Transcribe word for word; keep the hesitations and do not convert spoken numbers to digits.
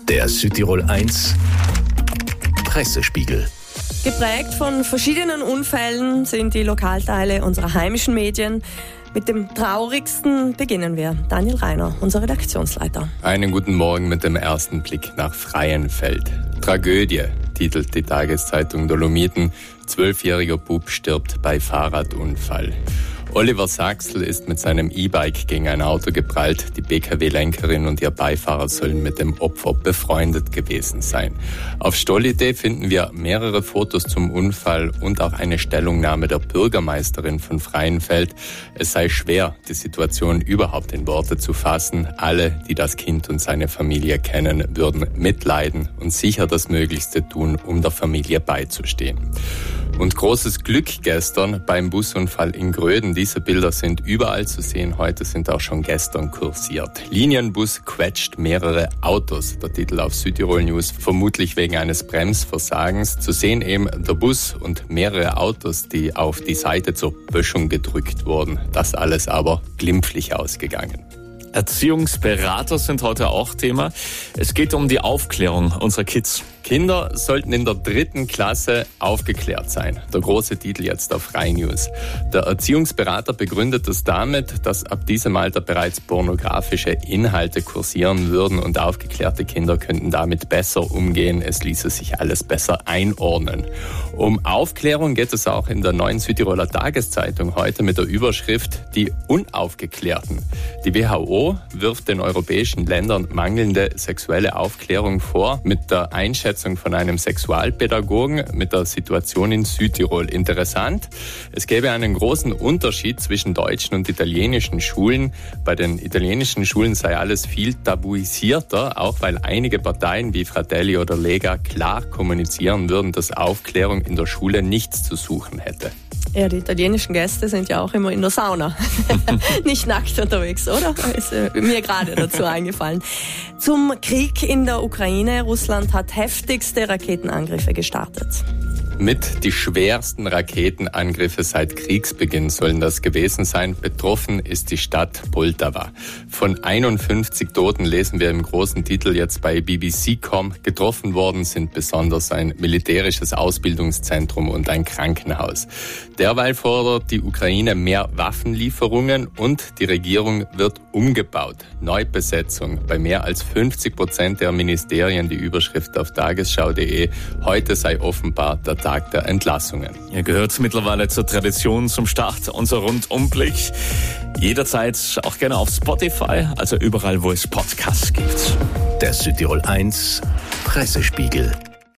Der Südtirol eins Pressespiegel. Geprägt von verschiedenen Unfällen sind die Lokalteile unserer heimischen Medien. Mit dem traurigsten beginnen wir. Daniel Reiner, unser Redaktionsleiter. Einen guten Morgen mit dem ersten Blick nach Freienfeld. Tragödie, titelt die Tageszeitung Dolomiten. Zwölfjähriger Bub stirbt bei Fahrradunfall. Oliver Sachsl ist mit seinem E-Bike gegen ein Auto geprallt. Die B K W-Lenkerin und ihr Beifahrer sollen mit dem Opfer befreundet gewesen sein. Auf Stolidee finden wir mehrere Fotos zum Unfall und auch eine Stellungnahme der Bürgermeisterin von Freienfeld. Es sei schwer, die Situation überhaupt in Worte zu fassen. Alle, die das Kind und seine Familie kennen, würden mitleiden und sicher das Möglichste tun, um der Familie beizustehen. Und großes Glück gestern beim Busunfall in Gröden. Diese Bilder sind überall zu sehen. Heute sind auch schon gestern kursiert. Linienbus quetscht mehrere Autos. Der Titel auf Südtirol News, vermutlich wegen eines Bremsversagens. Zu sehen eben der Bus und mehrere Autos, die auf die Seite zur Böschung gedrückt wurden. Das alles aber glimpflich ausgegangen. Erziehungsberater sind heute auch Thema. Es geht um die Aufklärung unserer Kids. Kinder sollten in der dritten Klasse aufgeklärt sein. Der große Titel jetzt auf Frei News. Der Erziehungsberater begründet es damit, dass ab diesem Alter bereits pornografische Inhalte kursieren würden und aufgeklärte Kinder könnten damit besser umgehen. Es ließe sich alles besser einordnen. Um Aufklärung geht es auch in der neuen Südtiroler Tageszeitung heute mit der Überschrift Die Unaufgeklärten. Die W H O wirft den europäischen Ländern mangelnde sexuelle Aufklärung vor, mit der Einschätzung von einem Sexualpädagogen mit der Situation in Südtirol. Interessant, es gäbe einen großen Unterschied zwischen deutschen und italienischen Schulen. Bei den italienischen Schulen sei alles viel tabuisierter, auch weil einige Parteien wie Fratelli oder Lega klar kommunizieren würden, dass Aufklärung in der Schule nichts zu suchen hätte. Ja, die italienischen Gäste sind ja auch immer in der Sauna. Nicht nackt unterwegs, oder? Ist äh, mir gerade dazu eingefallen. Zum Krieg in der Ukraine. Russland hat heftigste Raketenangriffe gestartet. Mit die schwersten Raketenangriffe seit Kriegsbeginn sollen das gewesen sein. Betroffen ist die Stadt Poltava. Von einundfünfzig Toten lesen wir im großen Titel jetzt bei B B C Punkt com. Getroffen worden sind besonders ein militärisches Ausbildungszentrum und ein Krankenhaus. Derweil fordert die Ukraine mehr Waffenlieferungen und die Regierung wird umgebaut. Neubesetzung bei mehr als fünfzig Prozent der Ministerien, die Überschrift auf tagesschau punkt de. Heute sei offenbar der Tag der Entlassungen. Ihr gehört mittlerweile zur Tradition zum Start unser Rundumblick. Jederzeit auch gerne auf Spotify, also überall, wo es Podcasts gibt. Der Südtirol eins Pressespiegel.